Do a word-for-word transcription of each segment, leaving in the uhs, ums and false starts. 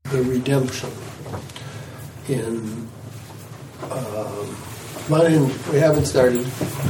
the redemption in. Um, mine, we haven't started.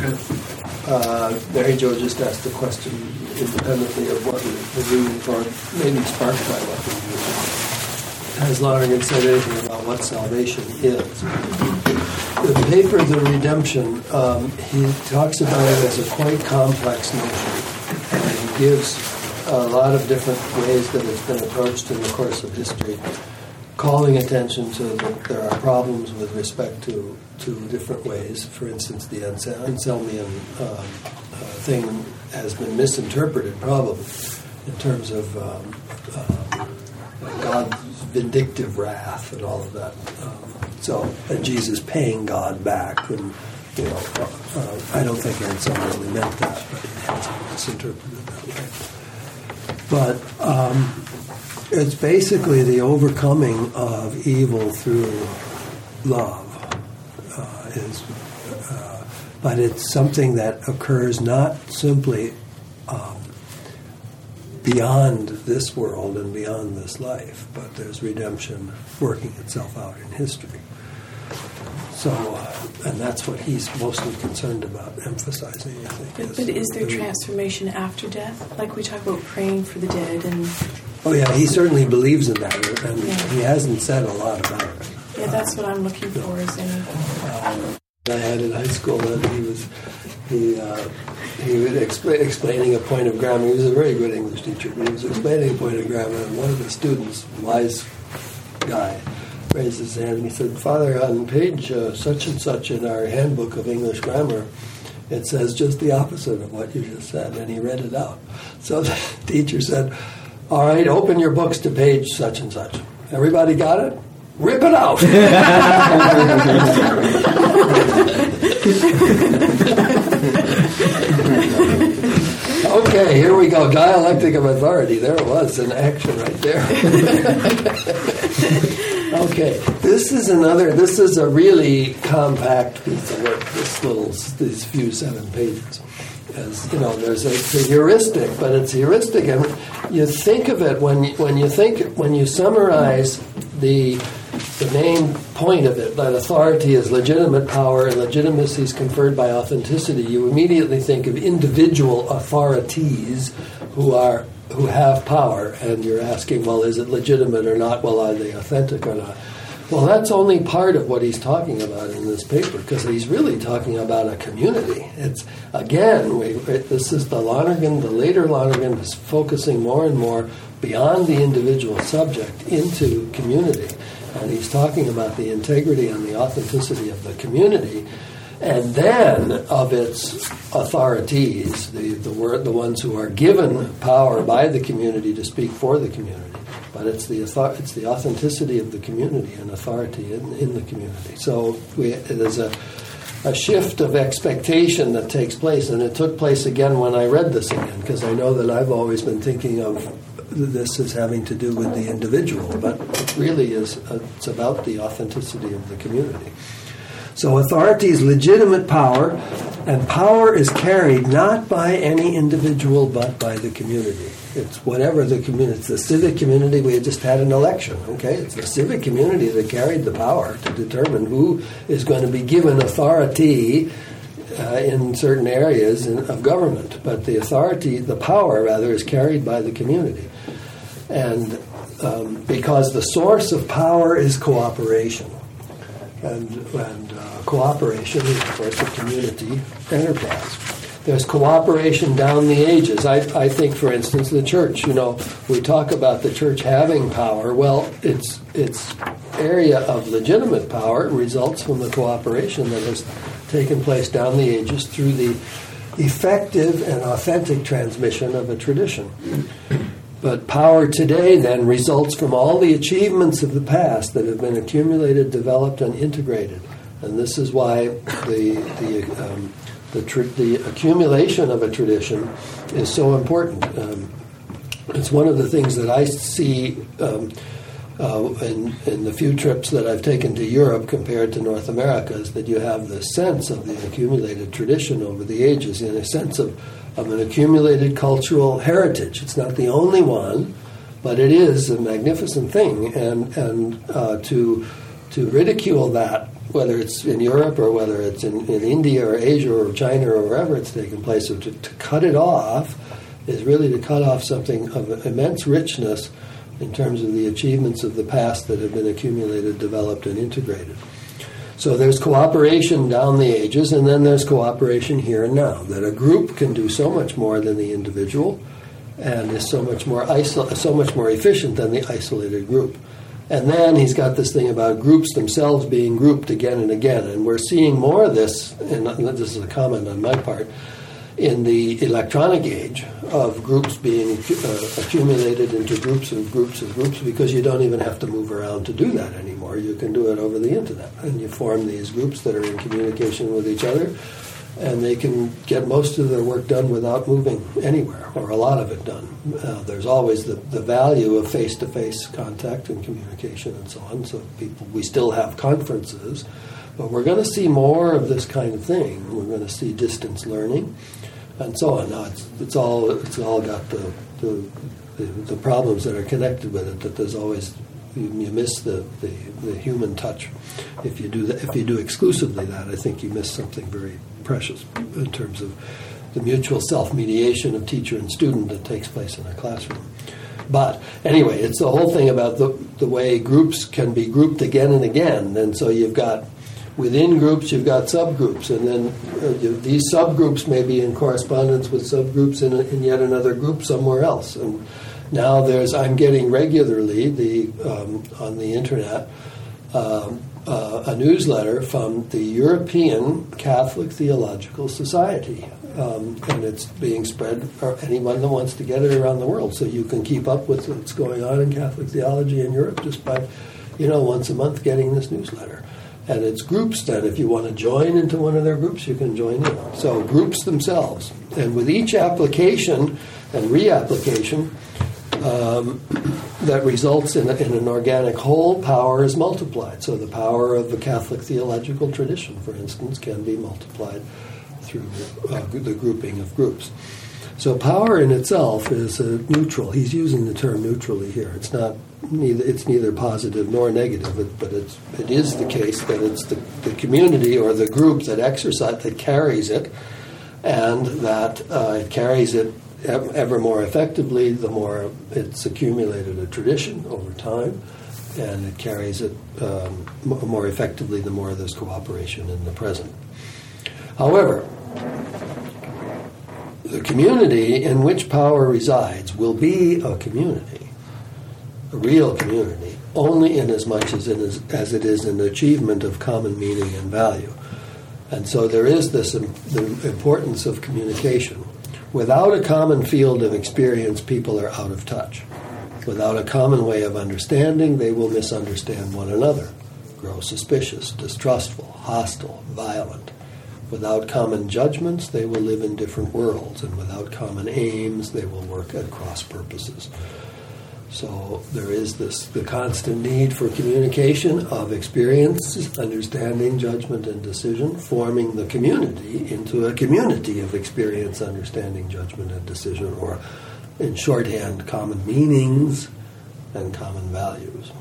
Uh, Mary Jo just asked the question independently of what we're reading for, maybe sparked by what we're reading. Has Lonergan said anything about what salvation is? The paper, The Redemption, um, he talks about it as a quite complex notion, and he gives a lot of different ways that it's been approached in the course of history, calling attention to that there are problems with respect to, to different ways. For instance, the Anselmian um, uh, thing has been misinterpreted, probably, in terms of um, uh, God's vindictive wrath and all of that. Um, so, and Jesus paying God back, and you know, uh, I don't think Anselm really meant that, but he has misinterpreted it that way. But um, it's basically the overcoming of evil through love. Uh, is, uh, but it's something that occurs not simply um, beyond this world and beyond this life, but there's redemption working itself out in history. So, uh, and that's what he's mostly concerned about, emphasizing, I think. But, but is there transformation after death? Like we talk about praying for the dead and... Oh yeah, he certainly believes in that, and yeah. He hasn't said a lot about it. Yeah, that's what I'm looking for, is any... Uh, I had in high school that he was, he, uh, he was expl- explaining a point of grammar. He was a very good English teacher, but he was explaining a point of grammar, and one of the students, wise guy, raised his hand and he said, "Father, on page uh, such and such in our handbook of English grammar, it says just the opposite of what you just said," and he read it out. So the teacher said, "All right, open your books to page such and such. Everybody got it? Rip it out." Okay, here we go. Dialectic of authority. There it was in action right there. Okay, this is another, this is a really compact piece of work, this little, these few seven pages. As, you know, there's a, it's a heuristic, but it's heuristic, and you think of it when, when you think, when you summarize the, the main point of it, that authority is legitimate power and legitimacy is conferred by authenticity, you immediately think of individual authorities who are who have power, and you're asking, well, is it legitimate or not? Well, are they authentic or not? Well, that's only part of what he's talking about in this paper, because he's really talking about a community. It's, again, we, this is the Lonergan, the later Lonergan is focusing more and more beyond the individual subject into community. And he's talking about the integrity and the authenticity of the community, and then of its authorities, the the, word, the ones who are given power by the community to speak for the community. But it's the it's the authenticity of the community and authority in, in the community. So we, there's a, a shift of expectation that takes place, and it took place again when I read this again, because I know that I've always been thinking of this as having to do with the individual, but it really is, uh, it's about the authenticity of the community. So authority is legitimate power, and power is carried not by any individual but by the community. It's whatever the community, it's the civic community. We had just had an election, okay? It's the civic community that carried the power to determine who is going to be given authority uh, in certain areas in, of government. But the authority, the power rather, is carried by the community. And um, because the source of power is cooperation. And, and uh, cooperation is, of course, a community enterprise. There's cooperation down the ages. I, I think, for instance, the church, you know, we talk about the church having power. Well, its its area of legitimate power results from the cooperation that has taken place down the ages through the effective and authentic transmission of a tradition. But power today then results from all the achievements of the past that have been accumulated, developed, and integrated. And this is why the the um, the, tr- the accumulation of a tradition is so important. Um, it's one of the things that I see um, uh, in, in the few trips that I've taken to Europe compared to North America, is that you have the sense of the accumulated tradition over the ages, in a sense of of an accumulated cultural heritage. It's not the only one, But it is a magnificent thing, and and uh, to to ridicule that, whether it's in Europe or whether it's in, in India or Asia or China or wherever it's taken place, so to, to cut it off is really to cut off something of immense richness in terms of the achievements of the past that have been accumulated, developed, and integrated. So there's cooperation down the ages, and then there's cooperation here and now, that a group can do so much more than the individual and is so much more isol- so much more efficient than the isolated group. And then he's got this thing about groups themselves being grouped again and again. And we're seeing more of this, and this is a comment on my part, in the electronic age of groups being uh, accumulated into groups and groups and groups, because you don't even have to move around to do that anymore. You can do it over the internet. And you form these groups that are in communication with each other, and they can get most of their work done without moving anywhere, or a lot of it done. Uh, there's always the, the value of face-to-face contact and communication and so on. So people, we still have conferences, but we're going to see more of this kind of thing. We're going to see distance learning and so on. Now it's, it's all it's all got the the, the the problems that are connected with it. That there's always you, you miss the, the, the human touch. If you do that, if you do exclusively that, I think you miss something very precious in terms of the mutual self-mediation of teacher and student that takes place in a classroom. But anyway, it's the whole thing about the the way groups can be grouped again and again. And so you've got, within groups, you've got subgroups. And then uh, you, these subgroups may be in correspondence with subgroups in, a, in yet another group somewhere else. And now there's, I'm getting regularly the um, on the internet, um, Uh, a newsletter from the European Catholic Theological Society, um, and it's being spread for anyone that wants to get it around the world. So you can keep up with what's going on in Catholic theology in Europe just by, you know, once a month getting this newsletter. And it's groups that if you want to join into one of their groups, you can join in. So groups themselves. And with each application and reapplication, Um, that results in, a, in an organic whole, power is multiplied. So the power of the Catholic theological tradition, for instance, can be multiplied through uh, the grouping of groups. So power in itself is uh, neutral. He's using the term neutrally here. It's not neither. It's neither positive nor negative. It, but it's it is the case that it's the, the community or the group that exercise that carries it, and that uh, it carries it ever more effectively, the more it's accumulated a tradition over time, and it carries it um, more effectively the more there's cooperation in the present. However, the community in which power resides will be a community, a real community, only in as much as it is, as it is an achievement of common meaning and value. And so there is this um, the importance of communication. Without a common field of experience, people are out of touch. Without a common way of understanding, they will misunderstand one another, grow suspicious, distrustful, hostile, violent. Without common judgments, they will live in different worlds, and without common aims, they will work at cross purposes. So there is this the constant need for communication of experience, understanding, judgment, and decision, forming the community into a community of experience, understanding, judgment, and decision, or in shorthand, common meanings and common values.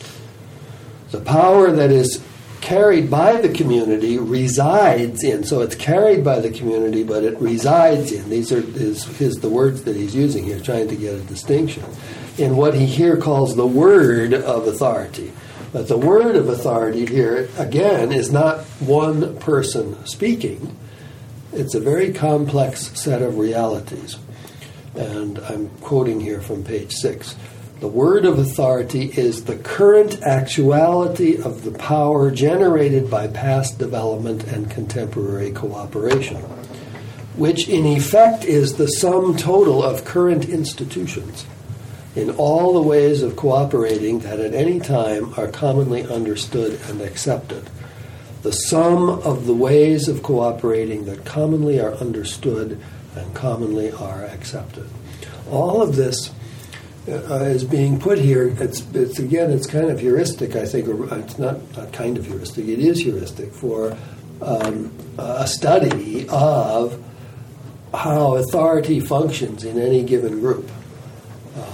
The power that is carried by the community resides in, so it's carried by the community, but it resides in, these are his, his the words that he's using here, trying to get a distinction, in what he here calls the word of authority. But the word of authority here, again, is not one person speaking. It's a very complex set of realities. And I'm quoting here from page six. The word of authority is the current actuality of the power generated by past development and contemporary cooperation, which in effect is the sum total of current institutions in all the ways of cooperating that at any time are commonly understood and accepted. The sum of the ways of cooperating that commonly are understood and commonly are accepted. All of this uh, is being put here. It's, it's again, it's kind of heuristic, I think, or it's not, not kind of heuristic, it is heuristic for um, a study of how authority functions in any given group. Um,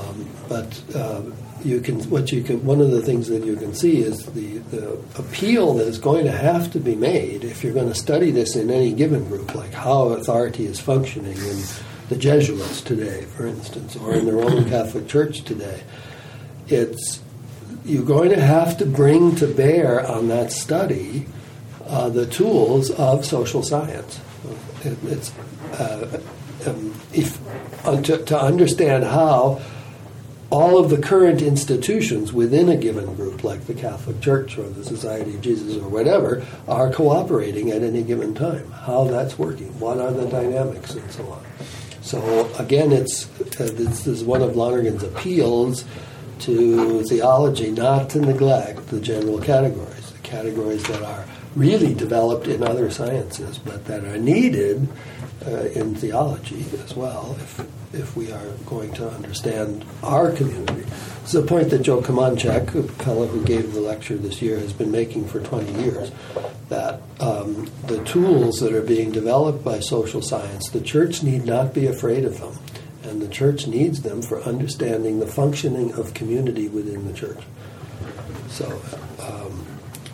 but uh, you can what you can one of the things that you can see is the, the appeal that is going to have to be made if you're going to study this in any given group, like how authority is functioning in the Jesuits today, for instance, or in the Roman Catholic Church today. It's you're going to have to bring to bear on that study uh, the tools of social science. It, it's uh, um, if uh, to, to understand how all of the current institutions within a given group, like the Catholic Church or the Society of Jesus or whatever, are cooperating at any given time. How that's working, what are the dynamics, and so on. So again, it's uh, this is one of Lonergan's appeals to theology, not to neglect the general categories, the categories that are really developed in other sciences, but that are needed uh, in theology as well, if if we are going to understand our community. It's a point that Joe Kamanchak, a fellow who gave the lecture this year, has been making for twenty years, that um, the tools that are being developed by social science, the church need not be afraid of them, and the church needs them for understanding the functioning of community within the church. So, um,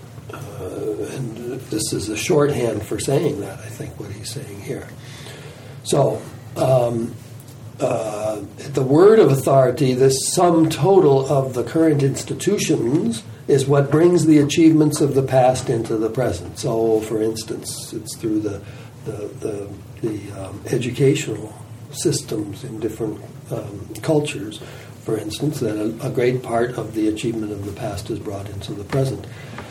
uh, and this is a shorthand for saying that, I think, what he's saying here. So, um, Uh, the word of authority, this sum total of the current institutions, is what brings the achievements of the past into the present. So, for instance, it's through the the, the, the um, educational systems in different um, cultures, for instance, that a, a great part of the achievement of the past is brought into the present.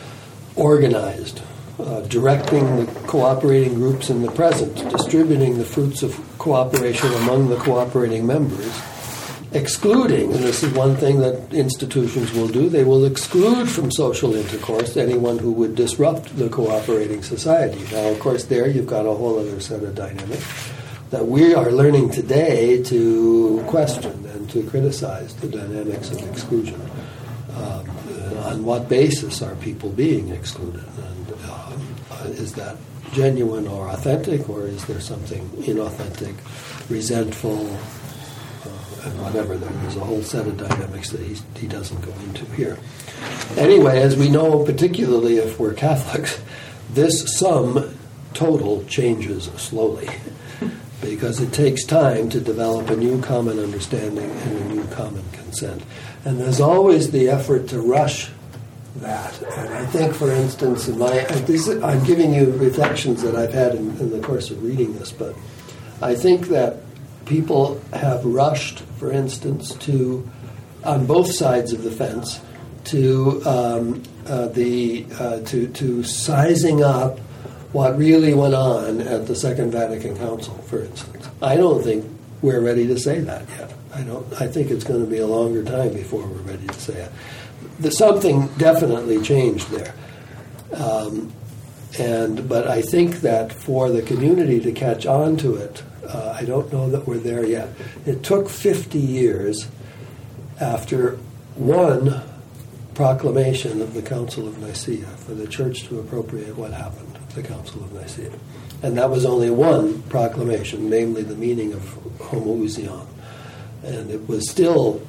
Organized. Uh, directing the cooperating groups in the present, distributing the fruits of cooperation among the cooperating members, excluding, and this is one thing that institutions will do, they will exclude from social intercourse anyone who would disrupt the cooperating society. Now, of course, there you've got a whole other set of dynamics that we are learning today to question and to criticize the dynamics of exclusion. Um, on what basis are people being excluded? And uh, is that genuine or authentic, or is there something inauthentic, resentful, uh, and whatever? There's a whole set of dynamics that he, he doesn't go into here. Anyway, as we know, particularly if we're Catholics, this sum total changes slowly because it takes time to develop a new common understanding and a new common consent. And there's always the effort to rush that. And I think, for instance, in my this, I'm giving you reflections that I've had in, in the course of reading this, but I think that people have rushed, for instance, to, on both sides of the fence, to um, uh, the uh, to to sizing up what really went on at the Second Vatican Council, for instance. I don't think we're ready to say that yet. I don't. I think it's going to be a longer time before we're ready to say it. The, something definitely changed there, um, and but I think that for the community to catch on to it, uh, I don't know that we're there yet. It took fifty years after one proclamation of the Council of Nicaea for the Church to appropriate what happened at the Council of Nicaea, and that was only one proclamation, namely the meaning of homoousion. And it was still,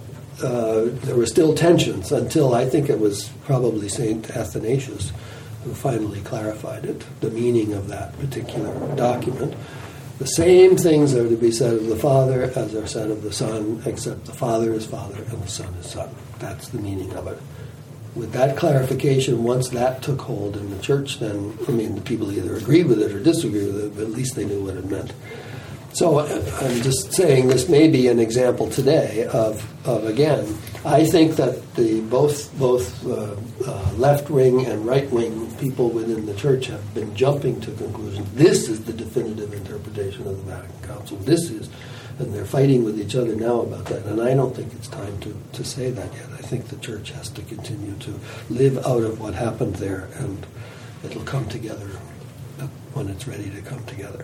uh, there were still tensions until I think it was probably Saint Athanasius who finally clarified it, the meaning of that particular document. The same things are to be said of the Father as are said of the Son, except the Father is Father and the Son is Son. That's the meaning of it. With that clarification, once that took hold in the Church, then, I mean, the people either agreed with it or disagreed with it, but at least they knew what it meant. So I'm just saying this may be an example today of, of again, I think that the both both uh, uh, left-wing and right-wing people within the Church have been jumping to conclusions. This is the definitive interpretation of the Vatican Council. This is, and they're fighting with each other now about that. And I don't think it's time to, to say that yet. I think the Church has to continue to live out of what happened there, and it'll come together when it's ready to come together.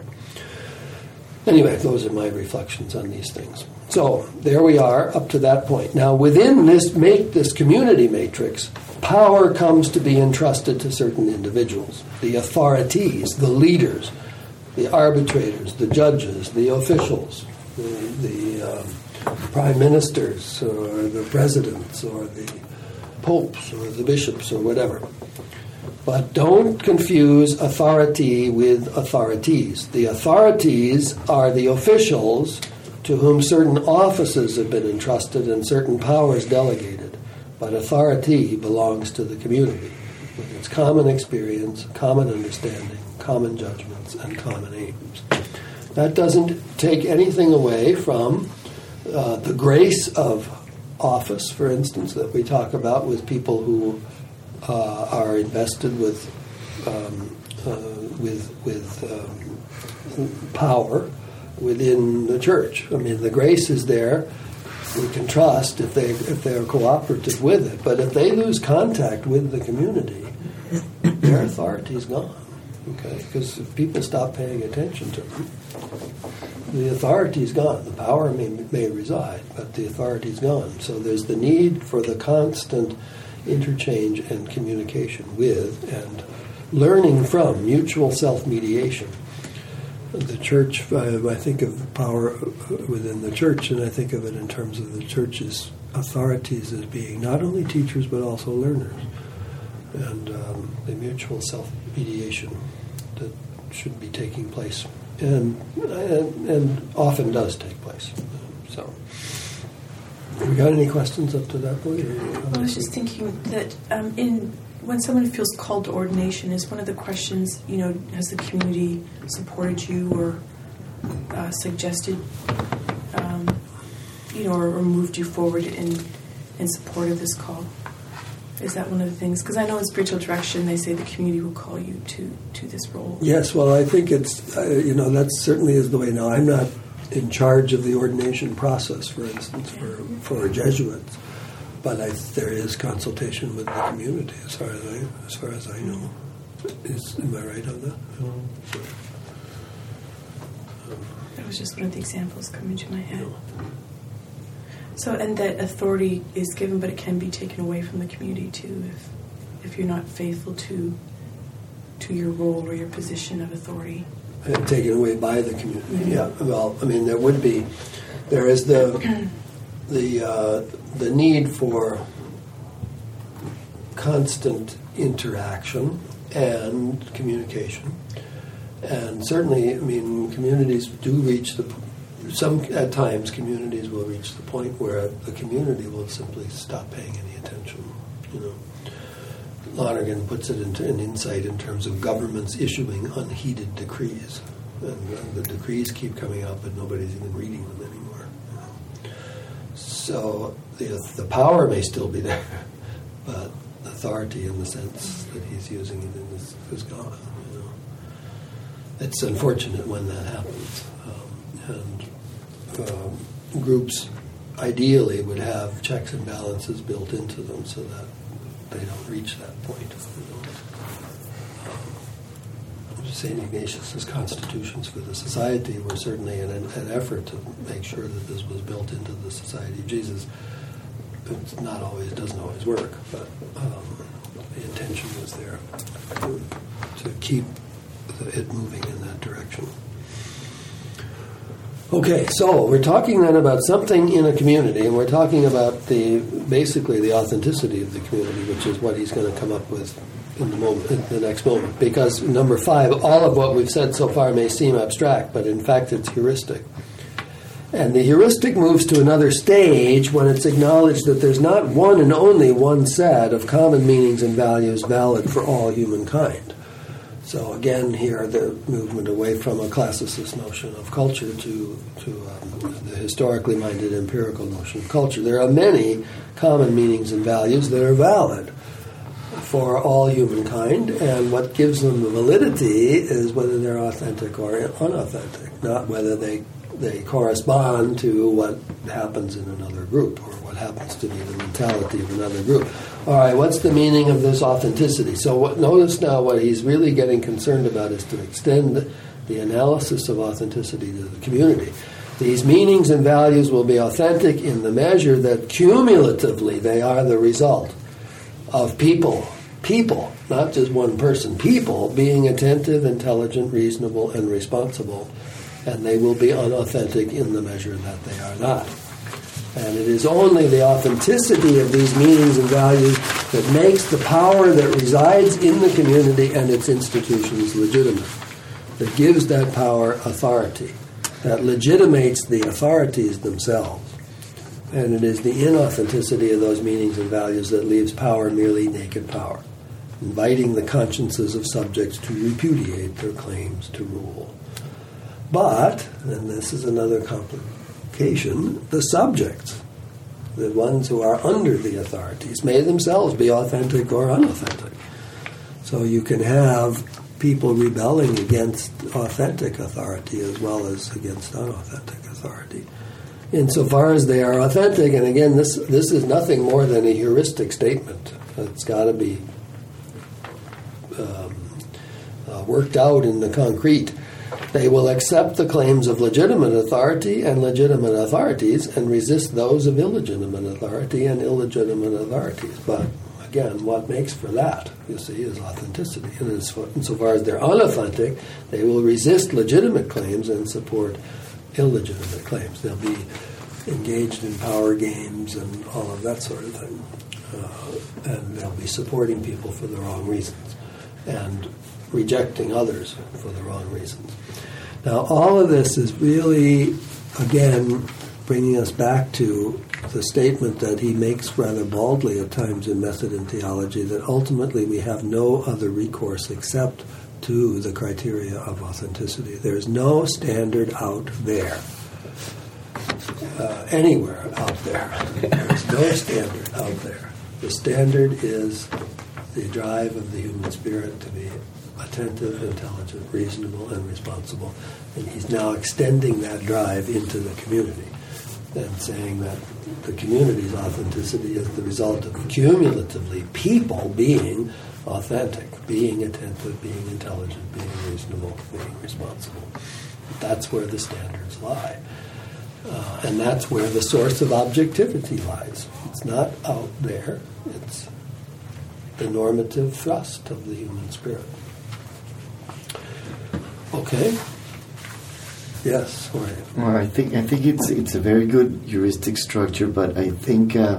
Anyway, those are my reflections on these things. So there we are up to that point. Now, within this make this community matrix, power comes to be entrusted to certain individuals, the authorities, the leaders, the arbitrators, the judges, the officials, the, the um, prime ministers or the presidents or the popes or the bishops or whatever. But don't confuse authority with authorities. The authorities are the officials to whom certain offices have been entrusted and certain powers delegated. But authority belongs to the community, with its common experience, common understanding, common judgments, and common aims. That doesn't take anything away from uh, the grace of office, for instance, that we talk about with people who uh, are invested with um, uh, with with um, power within the church. I mean, the grace is there. We can trust if they if they are cooperative with it. But if they lose contact with the community, their authority is gone. Okay, because if people stop paying attention to them, the authority is gone. The power may, may reside, but the authority is gone. So there's the need for the constant interchange and communication with and learning from, mutual self-mediation. The church, I, I think of power within the church, and I think of it in terms of the church's authorities as being not only teachers but also learners. And um, the mutual self-mediation that should be taking place, and, and and often does take place. So, have we got any questions up to that point? Well, I was just thinking that um, in when someone feels called to ordination, is one of the questions, you know, has the community supported you or uh, suggested, um, you know, or, or moved you forward in in support of this call? Is that one of the things? Because I know in spiritual direction they say the community will call you to, to this role. Yes, well, I think it's, uh, you know, that certainly is the way. Now, I'm not in charge of the ordination process, for instance, for, for Jesuits, but I, there is consultation with the community as far as I, as far as I know. Is, am I right on that? Um, that was just one of the examples coming to my head. No. So, and that authority is given, but it can be taken away from the community too, if if you're not faithful to to your role or your position of authority. And taken away by the community. Mm-hmm. Yeah. Well, I mean, there would be, there is the the uh, the need for constant interaction and communication, and certainly, I mean, communities do reach the. Some at times, communities will reach the point where the community will simply stop paying any attention. You know, Lonergan puts it into an insight in terms of governments issuing unheeded decrees, and, and the decrees keep coming out, but nobody's even reading them anymore. You know? So the the power may still be there, but authority, in the sense that he's using it in, is, is gone. You know, it's unfortunate when that happens, um, and. Um, groups ideally would have checks and balances built into them so that they don't reach that point. You know. um, Saint Ignatius's constitutions for the society were certainly an, an effort to make sure that this was built into the Society of Jesus. It's not always, doesn't always work, but um, the intention was there to, to keep it moving in that direction. Okay, so we're talking then about something in a community, and we're talking about the basically the authenticity of the community, which is what he's going to come up with in the moment, in the next moment. Because number five, all of what we've said so far may seem abstract, but in fact it's heuristic. And the heuristic moves to another stage when it's acknowledged that there's not one and only one set of common meanings and values valid for all humankind. So again, here the movement away from a classicist notion of culture to to um, the historically minded empirical notion of culture. There are many common meanings and values that are valid for all humankind, and what gives them the validity is whether they're authentic or unauthentic, not whether they they correspond to what happens in another group or what happens to be the mentality of another group. All right, what's the meaning of this authenticity? So what, notice now what he's really getting concerned about is to extend the analysis of authenticity to the community. These meanings and values will be authentic in the measure that cumulatively they are the result of people, people, not just one person, people being attentive, intelligent, reasonable, and responsible, and they will be unauthentic in the measure that they are not. And it is only the authenticity of these meanings and values that makes the power that resides in the community and its institutions legitimate, that gives that power authority, that legitimates the authorities themselves. And it is the inauthenticity of those meanings and values that leaves power merely naked power, inviting the consciences of subjects to repudiate their claims to rule. But, and this is another complication, the subjects, the ones who are under the authorities, may themselves be authentic or unauthentic. So you can have people rebelling against authentic authority as well as against unauthentic authority, insofar as they are authentic. And again, this this is nothing more than a heuristic statement. It's got to be um, uh, worked out in the concrete. They will accept the claims of legitimate authority and legitimate authorities and resist those of illegitimate authority and illegitimate authorities. But again, what makes for that, you see, is authenticity. And insofar as they're unauthentic, they will resist legitimate claims and support illegitimate claims. They'll be engaged in power games and all of that sort of thing. Uh, and they'll be supporting people for the wrong reasons and rejecting others for the wrong reasons. Now, all of this is really, again, bringing us back to the statement that he makes rather baldly at times in Method and Theology, that ultimately we have no other recourse except to the criteria of authenticity. There's no standard out there, uh, anywhere out there. There's no standard out there. The standard is the drive of the human spirit to be attentive, intelligent, reasonable, and responsible. And he's now extending that drive into the community and saying that the community's authenticity is the result of cumulatively people being authentic, being attentive, being intelligent, being reasonable, being responsible. That's where the standards lie. Uh, and that's where the source of objectivity lies. It's not out there. It's the normative thrust of the human spirit. Okay. Yes. Jorge. Well, I think I think it's it's a very good heuristic structure, but I think uh,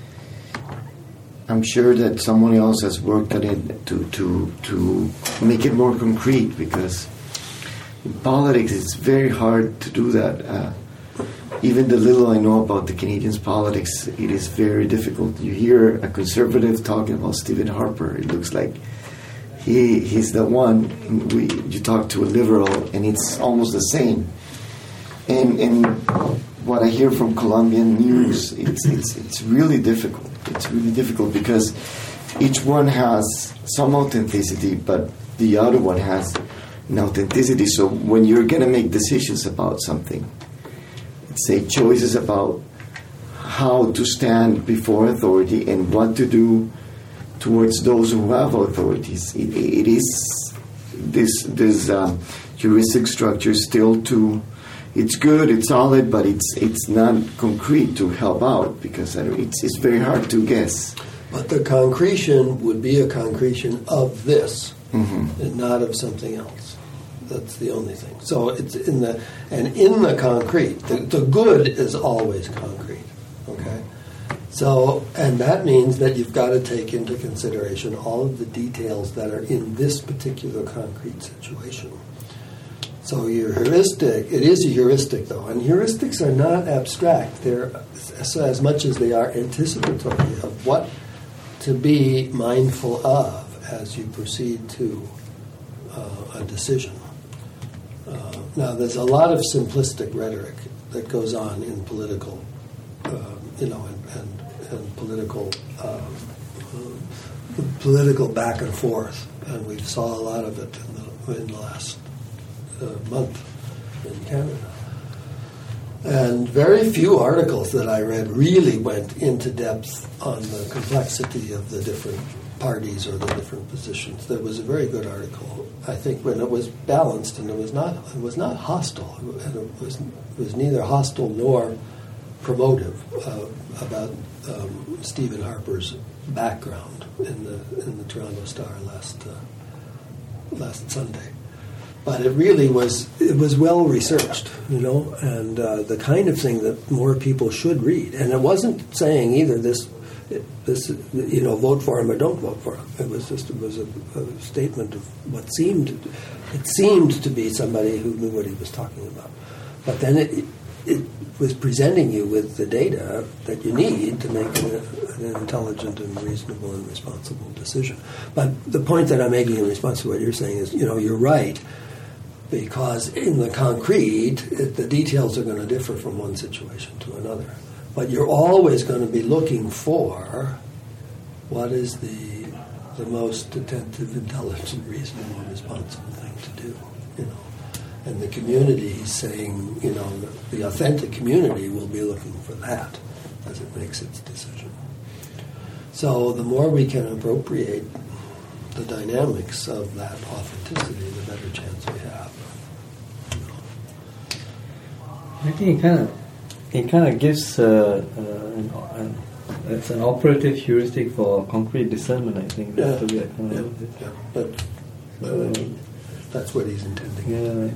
I'm sure that someone else has worked on it to to to make it more concrete, because in politics it's very hard to do that. Uh, even the little I know about the Canadians' politics, it is very difficult. You hear a conservative talking about Stephen Harper, it looks like He he's the one. We, you talk to a liberal, and it's almost the same. And and what I hear from Colombian news, it's it's it's really difficult. It's really difficult because each one has some authenticity, but the other one has an authenticity. So when you're going to make decisions about something, let's say choices about how to stand before authority and what to do towards those who have authorities, it, it is this this uh, heuristic structure still too. It's good, it's solid, but it's it's not concrete to help out, because it's it's very hard to guess. But the concretion would be a concretion of this, mm-hmm. and not of something else. That's the only thing. So it's in the and in the concrete, the, the good is always concrete. Okay. So, and that means that you've got to take into consideration all of the details that are in this particular concrete situation. So your heuristic, it is a heuristic though, and heuristics are not abstract. They're as much as they are anticipatory of what to be mindful of as you proceed to uh, a decision. Uh, now, there's a lot of simplistic rhetoric that goes on in political, uh, you know, and, and and political um, uh, political back and forth, and we saw a lot of it in the, in the last uh, month in Canada. And very few articles that I read really went into depth on the complexity of the different parties or the different positions. There was a very good article, I think, when it was balanced and it was not it was not hostile, and it was it was neither hostile nor promotive uh, about um, Stephen Harper's background in the in the Toronto Star last uh, last Sunday. But it really was, it was well researched, you know, and uh, the kind of thing that more people should read. And it wasn't saying either this, this, you know, vote for him or don't vote for him. It was just, it was a, a statement of what seemed, it seemed to be somebody who knew what he was talking about. But then it, it was presenting you with the data that you need to make an, an intelligent and reasonable and responsible decision. But the point that I'm making in response to what you're saying is, you know, you're right. Because in the concrete, it, the details are going to differ from one situation to another. But you're always going to be looking for what is the the most attentive, intelligent, reasonable, responsible thing to do. You know, and the community is saying, you know, the, the authentic community will be looking for that as it makes its decision. So the more we can appropriate the dynamics of that authenticity, the better chance we have. I think it kind of it kind of gives uh, uh, an, an, it's an operative heuristic for concrete discernment. I think that's yeah. the way I kind of yeah. look at it. yeah. But, but Uh, that's what he's intending. Yeah.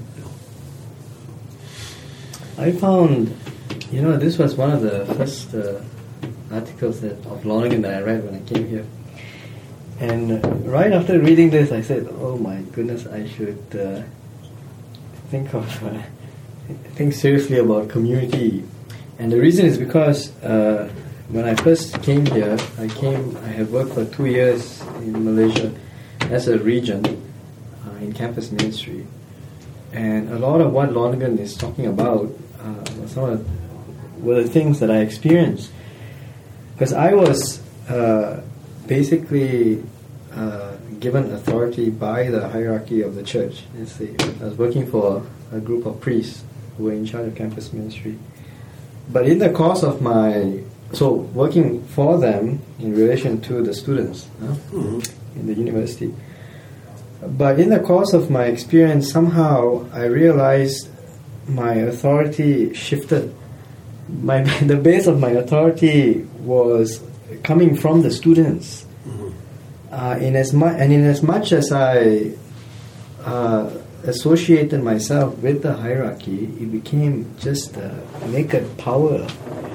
I found, you know, this was one of the first uh, articles that, of Lonergan that I read when I came here. And uh, right after reading this, I said, "Oh my goodness, I should uh, think of uh, think seriously about community." And the reason is because uh, when I first came here, I came. I have worked for two years in Malaysia as a regent uh, in campus ministry, and a lot of what Lonergan is talking about uh, were some of were the things that I experienced, because I was uh, basically uh, given authority by the hierarchy of the church. Let's say I was working for a group of priests who were in charge of campus ministry. But in the course of my, so working for them in relation to the students huh, mm-hmm. in the university, but in the course of my experience, somehow I realized my authority shifted. My the base of my authority was coming from the students. Uh, in as much and in as much as I uh, associated myself with the hierarchy, it became just a naked power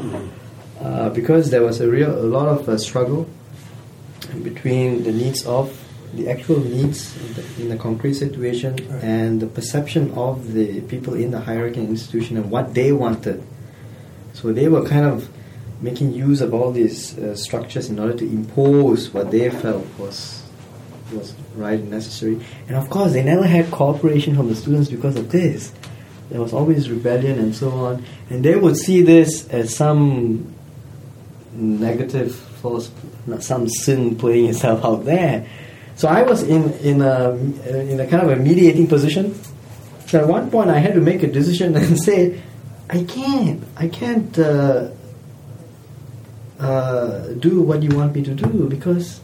uh, because there was a real a lot of uh, struggle between the needs of the actual needs in the, in the concrete situation right. and the perception of the people in the hierarchy institution and what they wanted. So they were kind of making use of all these uh, structures in order to impose what they felt was was right and necessary. And of course, they never had cooperation from the students because of this. There was always rebellion and so on. And they would see this as some negative force, some sin playing itself out there. So I was in in a in a kind of a mediating position. So at one point, I had to make a decision and say, I can't, I can't. Uh, Uh, do what you want me to do, because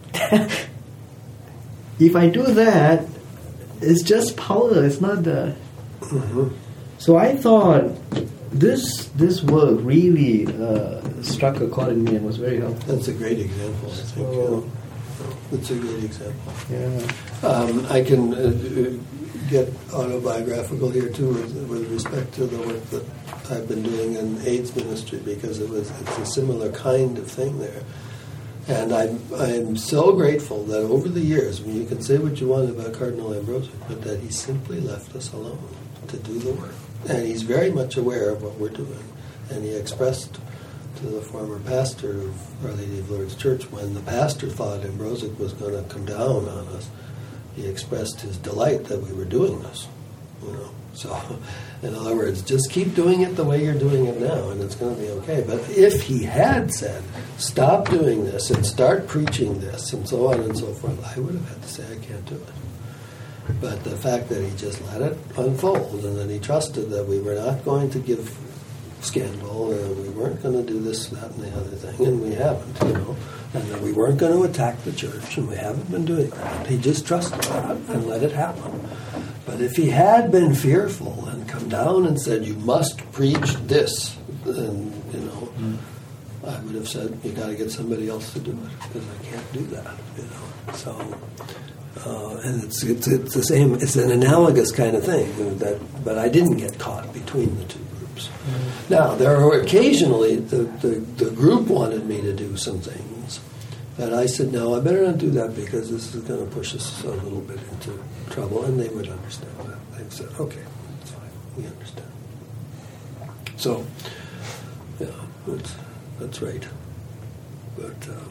if I do that, it's just power. It's not the. Mm-hmm. So I thought this this work really uh, struck a chord in me and was very helpful. That's a great example. I think. So, yeah. That's a great example. Yeah. Um, I can uh, get autobiographical here too, with, with respect to the work that I've been doing in AIDS ministry, because it was it's a similar kind of thing there. And I'm I'm so grateful that over the years, I mean, you can say what you want about Cardinal Ambrosius, but that he simply left us alone to do the work. And he's very much aware of what we're doing. And he expressed to the former pastor of Our Lady of Lourdes Church, when the pastor thought Ambrosius was going to come down on us, he expressed his delight that we were doing this. You know, so in other words, just keep doing it the way you're doing it now, and it's going to be okay. But if he had said, stop doing this and start preaching this, and so on and so forth, I would have had to say, I can't do it. But the fact that he just let it unfold, and then he trusted that we were not going to give scandal, and we weren't going to do this, that, and the other thing, and we haven't, you know, and that we weren't going to attack the church, and we haven't been doing that. He just trusted that and let it happen. But if he had been fearful and come down and said, you must preach this, then, you know, mm. I would have I've said, you got to get somebody else to do it because I can't do that. You know, so uh, and it's, it's it's the same. It's an analogous kind of thing. That, but I didn't get caught between the two groups. Mm-hmm. Now there were occasionally the, the the group wanted me to do some things, but I said no, I better not do that because this is going to push us a little bit into trouble, and they would understand that. They said, okay, that's fine, we understand. So, yeah, that's, that's right. But um,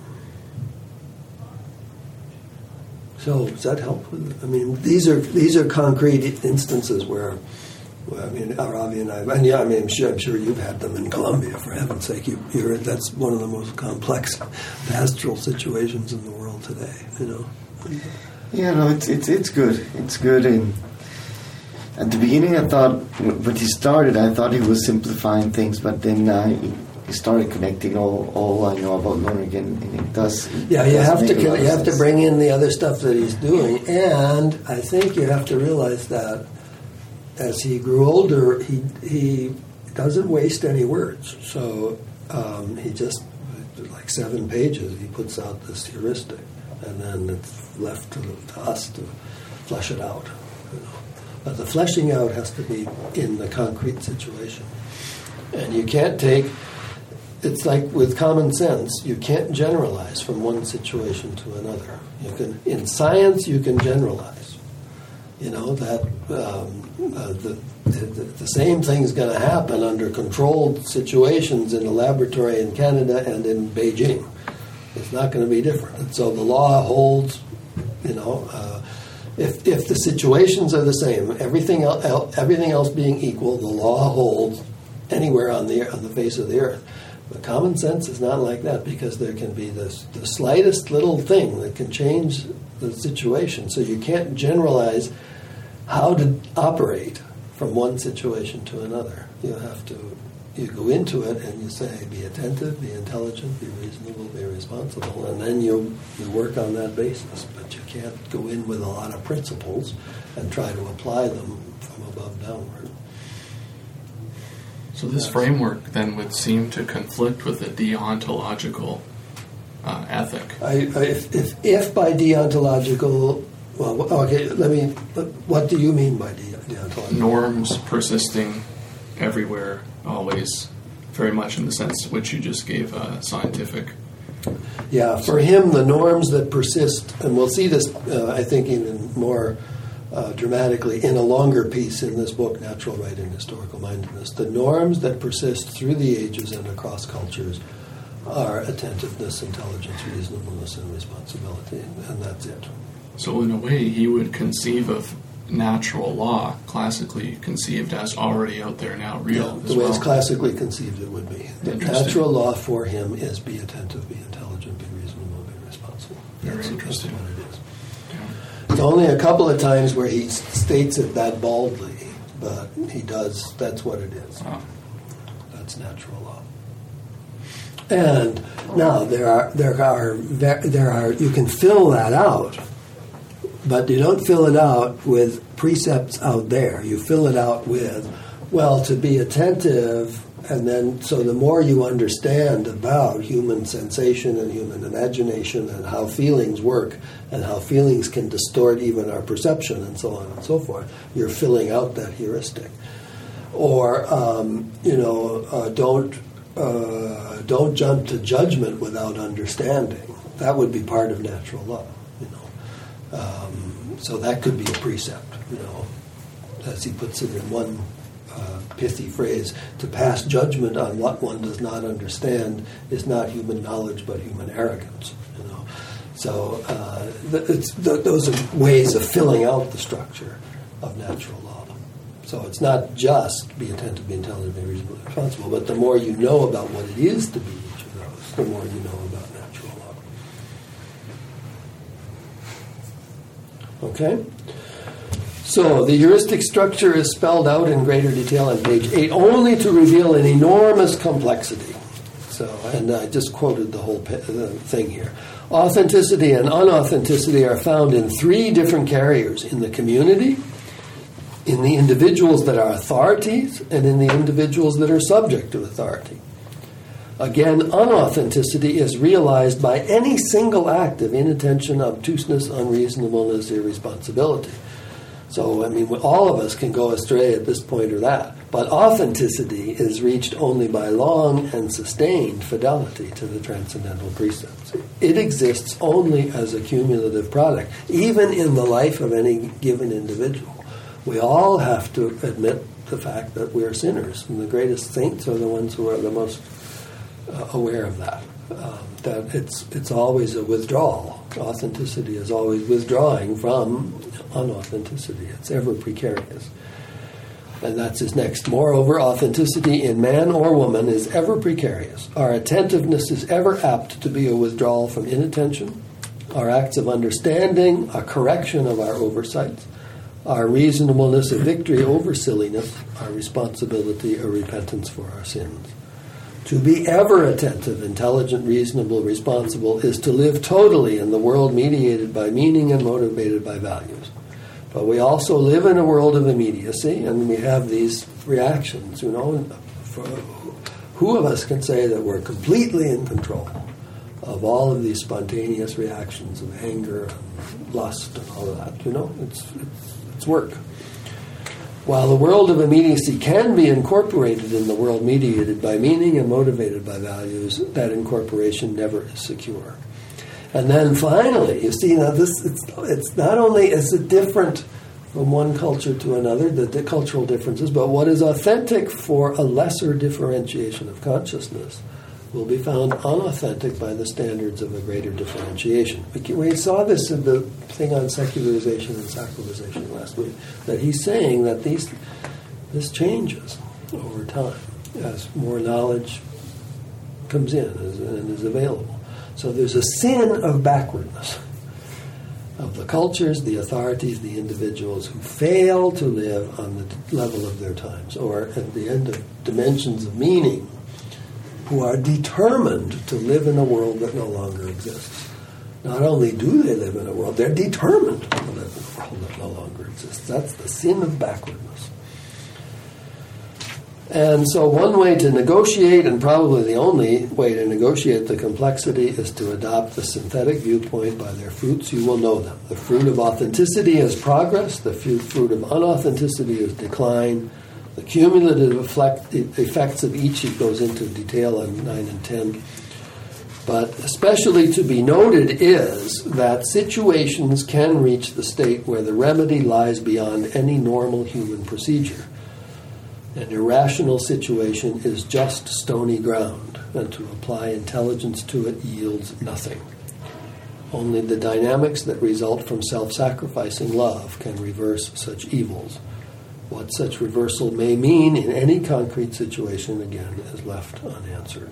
so does that help? With, I mean, these are these are concrete instances where, well, I mean, Ravi and I, and yeah, I mean, I'm sure, I'm sure you've had them in Colombia. For heaven's sake, you, you're that's one of the most complex pastoral situations in the world today. You know. Yeah, no, it's it's it's good. It's good. And at the beginning, I thought when he started, I thought he was simplifying things, but then uh, he started connecting all, all I know about Lonergan, and it does. It yeah, you does have to make a lot you of have to sense. bring in the other stuff that he's doing, and I think you have to realize that as he grew older, he he doesn't waste any words. So um, he just like seven pages, he puts out this heuristic, and then it's left to, to us to flesh it out. You know. But the fleshing out has to be in the concrete situation. And you can't take, it's like with common sense, you can't generalize from one situation to another. You can, in science, you can generalize. You know, that um, uh, the, the, the same thing's going to happen under controlled situations in a laboratory in Canada and in Beijing. It's not going to be different. And so the law holds, you know, uh, If if the situations are the same, everything else, everything else being equal, the law holds anywhere on the on the face of the earth. But common sense is not like that because there can be this the slightest little thing that can change the situation. So you can't generalize how to operate from one situation to another. You have to you go into it and you say, be attentive, be intelligent, be reasonable, be responsible, and then you you work on that basis. But you can't go in with a lot of principles and try to apply them from above downward. So this Yes. framework then would seem to conflict with the deontological uh, ethic. I, I, if, if, if by deontological, well, okay, let me, what do you mean by de- deontological? Norms persisting everywhere, always, very much in the sense which you just gave uh, scientific. Yeah, for him, the norms that persist, and we'll see this, uh, I think, even more uh, dramatically in a longer piece in this book, Natural Right and Historical Mindedness. The norms that persist through the ages and across cultures are attentiveness, intelligence, reasonableness, and responsibility, and that's it. So in a way, he would conceive of natural law, classically conceived as already out there now, real Yeah, as the way well. it's classically conceived, it would be. The Interesting. natural law for him is be attentive, be intelligent, be reasonable, be responsible. Very That's, interesting. That's what it is. Yeah. There's only a couple of times where he states it that baldly, but he does, that's what it is. Oh. That's natural law. And now there are, there are, there are, you can fill that out, but you don't fill it out with precepts out there. You fill it out with, well, to be attentive, and then so the more you understand about human sensation and human imagination and how feelings work and how feelings can distort even our perception and so on and so forth, you're filling out that heuristic. Or, um, you know, uh, don't uh, don't jump to judgment without understanding. That would be part of natural law, you know. Um, so that could be a precept, you know, as he puts it in one uh, pithy phrase, to pass judgment on what one does not understand is not human knowledge but human arrogance, you know. So uh, th- it's, th- those are ways of filling out the structure of natural law. So it's not just be attentive, be intelligent, be reasonably responsible, but the more you know about what it is to be each of those, the more you know about natural law. Okay? So the heuristic structure is spelled out in greater detail on page eight, only to reveal an enormous complexity. So, and I just quoted the whole pe- the thing here. Authenticity and unauthenticity are found in three different carriers: in the community, in the individuals that are authorities, and in the individuals that are subject to authority. Again, unauthenticity is realized by any single act of inattention, obtuseness, unreasonableness, irresponsibility. So, I mean, all of us can go astray at this point or that. But authenticity is reached only by long and sustained fidelity to the transcendental precepts. It exists only as a cumulative product, even in the life of any given individual. We all have to admit the fact that we're sinners, and the greatest saints are the ones who are the most uh, aware of that. Um, that it's it's always a withdrawal. Authenticity is always withdrawing from unauthenticity. It's ever precarious. And that's his next. Moreover, authenticity in man or woman is ever precarious. Our attentiveness is ever apt to be a withdrawal from inattention. Our acts of understanding, a correction of our oversights. Our reasonableness, a victory over silliness. Our responsibility, a repentance for our sins. To be ever attentive, intelligent, reasonable, responsible is to live totally in the world mediated by meaning and motivated by values. But we also live in a world of immediacy, and we have these reactions, you know. For, who of us can say that we're completely in control of all of these spontaneous reactions of anger and lust and all of that, you know? It's, it's, it's work. While the world of immediacy can be incorporated in the world mediated by meaning and motivated by values, that incorporation never is secure. And then finally, you see, now this it's, it's not only is it different from one culture to another, the, the cultural differences, but what is authentic for a lesser differentiation of consciousness will be found unauthentic by the standards of a greater differentiation. We, we saw this in the thing on secularization and sacralization last week, that he's saying that these this changes over time as more knowledge comes in and is available. So there's a sin of backwardness of the cultures, the authorities, the individuals who fail to live on the level of their times, or at the end of dimensions of meaning, who are determined to live in a world that no longer exists. Not only do they live in a world, they're determined to live in a world that no longer exists. That's the sin of backwardness. And so one way to negotiate, and probably the only way to negotiate the complexity, is to adopt the synthetic viewpoint. By their fruits you will know them. The fruit of authenticity is progress. The fruit of unauthenticity is decline. The cumulative effect, effects of each, he goes into detail on nine and ten. But especially to be noted is that situations can reach the state where the remedy lies beyond any normal human procedure. An irrational situation is just stony ground, and to apply intelligence to it yields nothing. Only the dynamics that result from self-sacrificing love can reverse such evils. What such reversal may mean in any concrete situation, again, is left unanswered.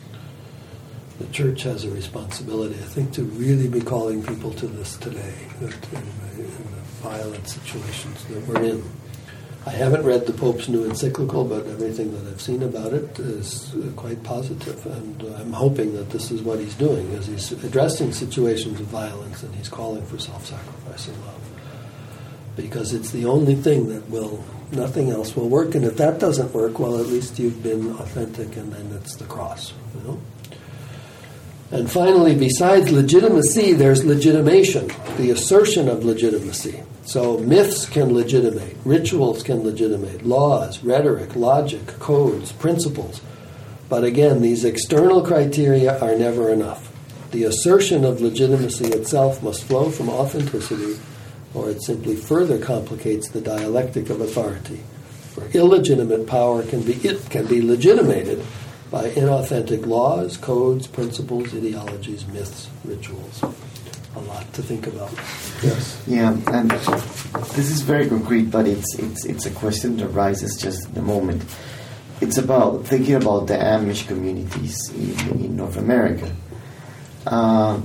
The Church has a responsibility, I think, to really be calling people to this today, that in the, in the violent situations that we're in. I haven't read the Pope's new encyclical, but everything that I've seen about it is quite positive, and I'm hoping that this is what he's doing, as he's addressing situations of violence, and he's calling for self-sacrificing love. Because it's the only thing that will, nothing else will work, and if that doesn't work, well, at least you've been authentic, and then it's the cross, you know? And finally, besides legitimacy, there's legitimation, the assertion of legitimacy. So myths can legitimate, rituals can legitimate, laws, rhetoric, logic, codes, principles. But again, these external criteria are never enough. The assertion of legitimacy itself must flow from authenticity, or it simply further complicates the dialectic of authority. For illegitimate power can be it can be legitimated by inauthentic laws, codes, principles, ideologies, myths, rituals. A lot to think about. Yes. Yeah, and this is very concrete, but it's it's it's a question that arises just in a moment. It's about thinking about the Amish communities in, in North America. Uh,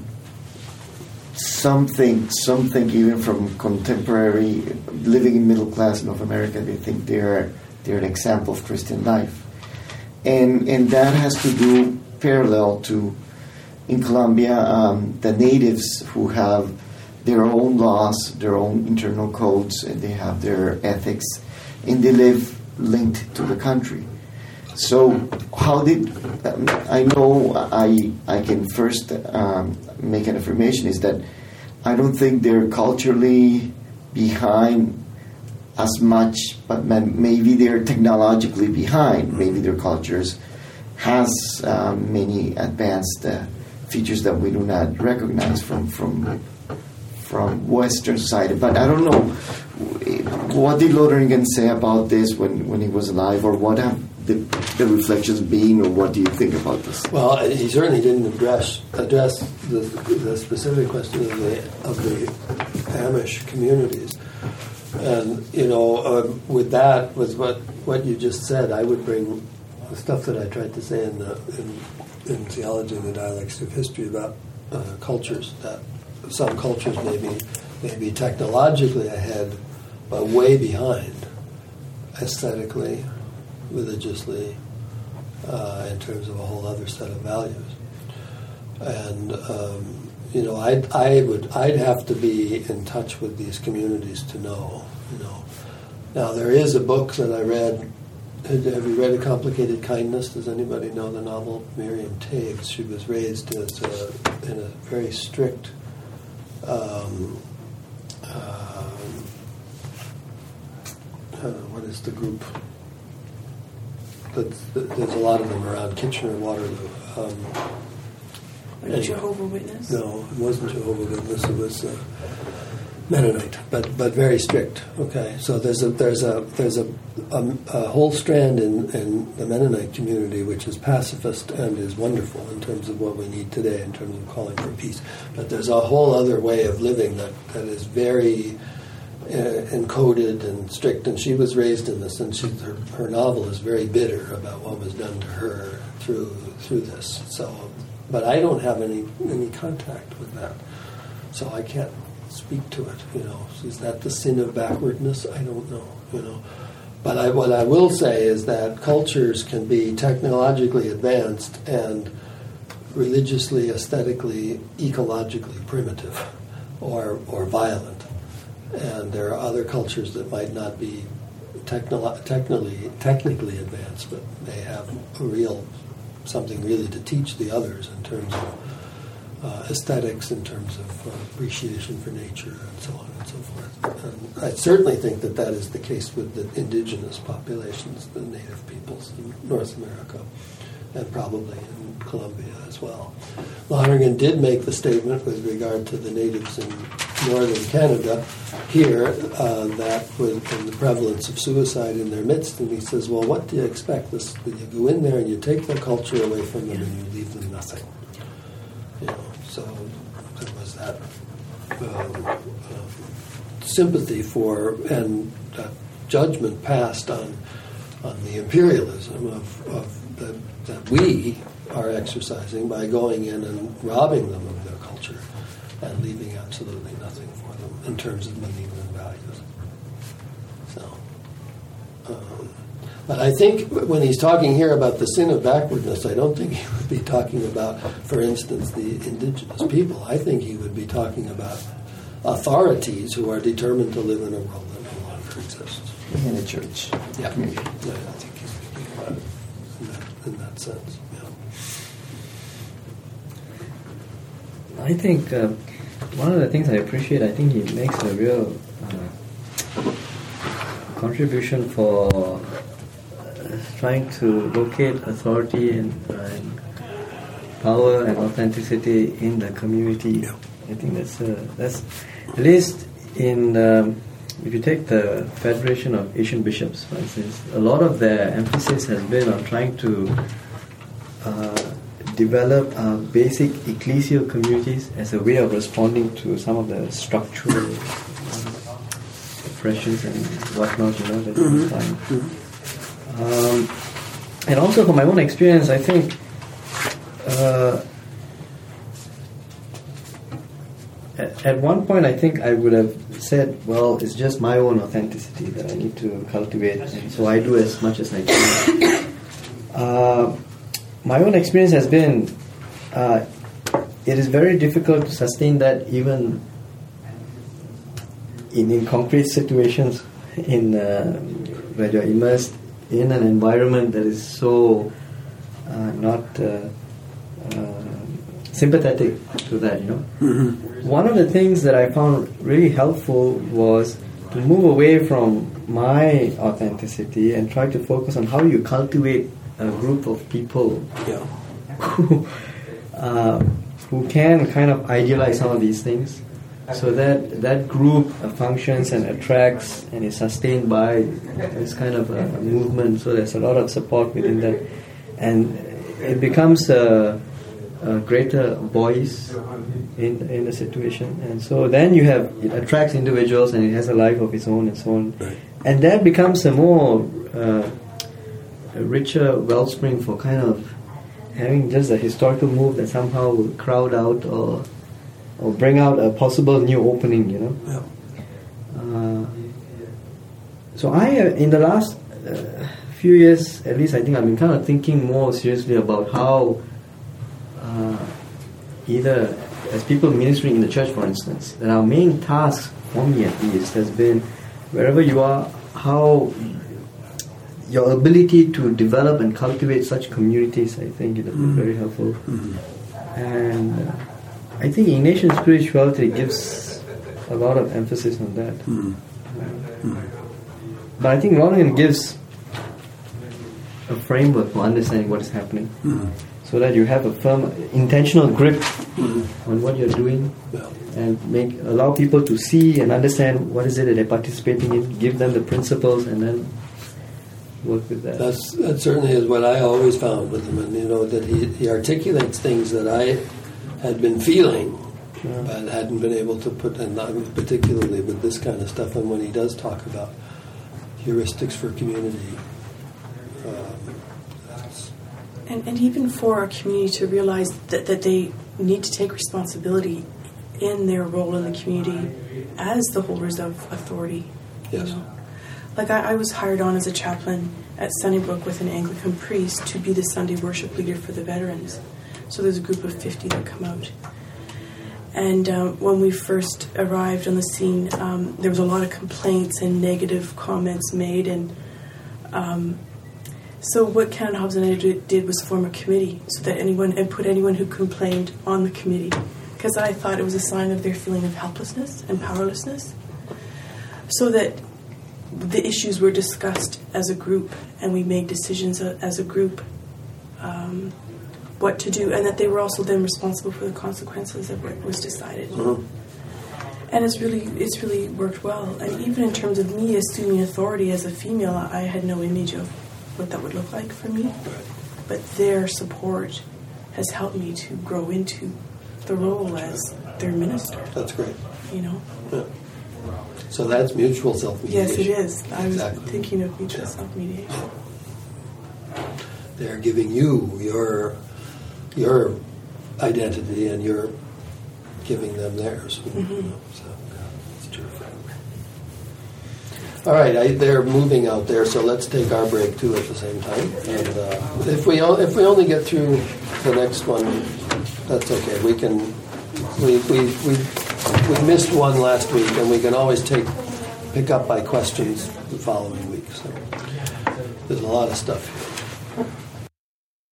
something, something even from contemporary living in middle class North America, they think they're they're an example of Christian life, and and that has to do parallel to. In Colombia, um, the natives who have their own laws, their own internal codes, and they have their ethics, and they live linked to the country. So how did um, I know I I can first um, make an affirmation is that I don't think they're culturally behind as much, but maybe they're technologically behind. Maybe their cultures has um, many advanced uh, features that we do not recognize from from from Western society. But I don't know, what did Lothringen say about this when, when he was alive, or what have the, the reflections been, or what do you think about this? Well, he certainly didn't address address the, the specific question of the of the Amish communities. And, you know, uh, with that, with what, what you just said, I would bring the stuff that I tried to say in, the, in, in Theology and the Dialectics of History about uh, cultures, that some cultures may be, may be technologically ahead, but way behind aesthetically, religiously, uh, in terms of a whole other set of values. And, um, you know, I'd, I would, I'd have to be in touch with these communities to know, you know. Now, there is a book that I read. Have you read A Complicated Kindness? Does anybody know the novel? Miriam Taves. She was raised as a, in a very strict, um, uh, uh, what is the group? That's, there's a lot of them around Kitchener, Waterloo. Um, Like Jehovah's Witness? No, it wasn't Jehovah's Witness. It was uh, Mennonite, but but very strict. Okay, so there's a there's a there's a, a, a whole strand in, in the Mennonite community which is pacifist and is wonderful in terms of what we need today in terms of calling for peace. But there's a whole other way of living that, that is very uh, encoded and strict. And she was raised in this, and she, her, her novel is very bitter about what was done to her through through this. So. But I don't have any, any contact with that, so I can't speak to it. You know, is that the sin of backwardness? I don't know. You know, but I, what I will say is that cultures can be technologically advanced and religiously, aesthetically, ecologically primitive, or or violent, and there are other cultures that might not be technolo- technically technically advanced, but they have a real something really to teach the others in terms of uh, aesthetics, in terms of uh, appreciation for nature, and so on and so forth. And I certainly think that that is the case with the indigenous populations, the native peoples in North America, and probably in Colombia as well. Lonergan did make the statement with regard to the natives in northern Canada here uh, that with the prevalence of suicide in their midst, and he says, well, what do you expect? This, you go in there and you take their culture away from them and you leave them nothing. You know, so there was that um, uh, sympathy for and that judgment passed on on the imperialism of, of the, that we are exercising by going in and robbing them of their culture and leaving absolutely nothing for them in terms of meaning and values. So, um, but I think when he's talking here about the sin of backwardness, I don't think he would be talking about, for instance, the indigenous people. I think he would be talking about authorities who are determined to live in a world that no longer exists. In the church. Yeah, yeah I think he's speaking about it in that, in that sense. Yeah. I think uh, one of the things I appreciate, I think he makes a real uh, contribution for uh, trying to locate authority and, uh, and power and authenticity in the community. Yeah. I think that's uh, that's at least in um, if you take the Federation of Asian Bishops, for instance, a lot of their emphasis has been on trying to uh, develop uh, basic ecclesial communities as a way of responding to some of the structural uh, oppressions and whatnot, you know, that you find. Mm-hmm. Um, and also from my own experience, I think uh, at, at one point I think I would have said, well, it's just my own authenticity that I need to cultivate, and so I do as much as I can. Uh, my own experience has been uh, it is very difficult to sustain that even in, in concrete situations in uh, where you're immersed in an environment that is so uh, not uh, uh, sympathetic to that, you know. Mm-hmm. One of the things that I found really helpful was to move away from my authenticity and try to focus on how you cultivate a group of people Yeah. who, uh, who can kind of idealize some of these things, so that that group uh, functions and attracts and is sustained by this kind of a movement. So there's a lot of support within that, and it becomes a, a greater voice in in the situation. And so then you have, it attracts individuals and it has a life of its own and so on, and that becomes a more uh, a richer wellspring for kind of having just a historical move that somehow will crowd out or or bring out a possible new opening, you know. Yeah. Uh, so I, uh, in the last uh, few years, at least, I think I've been kind of thinking more seriously about how uh, either as people ministering in the church, for instance, that our main task, for me at least, has been wherever you are, how your ability to develop and cultivate such communities, I think, it has been very helpful. Mm-hmm. And uh, I think Ignatian spirituality gives a lot of emphasis on that. Mm-hmm. Uh, but I think Lonergan gives a framework for understanding what is happening, mm-hmm. so that you have a firm, intentional grip mm-hmm. on what you're doing, yeah. and make allow people to see and understand what is it that they're participating in, give them the principles, and then work with that. That's, that certainly is what I always found with him, and you know that he, he articulates things that I had been feeling, yeah. but hadn't been able to put, and not particularly with this kind of stuff. And when he does talk about heuristics for community, um, that's and and even for a community to realize that that they need to take responsibility in their role in the community as the holders of authority. Yes. You know? Like I, I was hired on as a chaplain at Sunnybrook with an Anglican priest to be the Sunday worship leader for the veterans. So there's a group of fifty that come out. And um, when we first arrived on the scene, um, there was a lot of complaints and negative comments made. And um, so what Canon Hobbs and I did, did was form a committee so that anyone, and put anyone who complained on the committee, because I thought it was a sign of their feeling of helplessness and powerlessness. So that the issues were discussed as a group, and we made decisions as a group. Um, what to do, and that they were also then responsible for the consequences of what was decided. Mm-hmm. And it's really it's really worked well. And even in terms of me assuming authority as a female, I had no image of what that would look like for me. But their support has helped me to grow into the role as their minister. That's great. You know? Yeah. So that's mutual self-mediation. Yes, it is. I was exactly. thinking of mutual yeah. self-mediation. They're giving you your your identity, and you're giving them theirs. Mm-hmm. You know, so yeah, it's true. All right, I, they're moving out there, so let's take our break too at the same time. And uh, if we o- if we only get through the next one, that's okay. We can we we we we missed one last week, and we can always take pick up by questions the following week. So there's a lot of stuff here.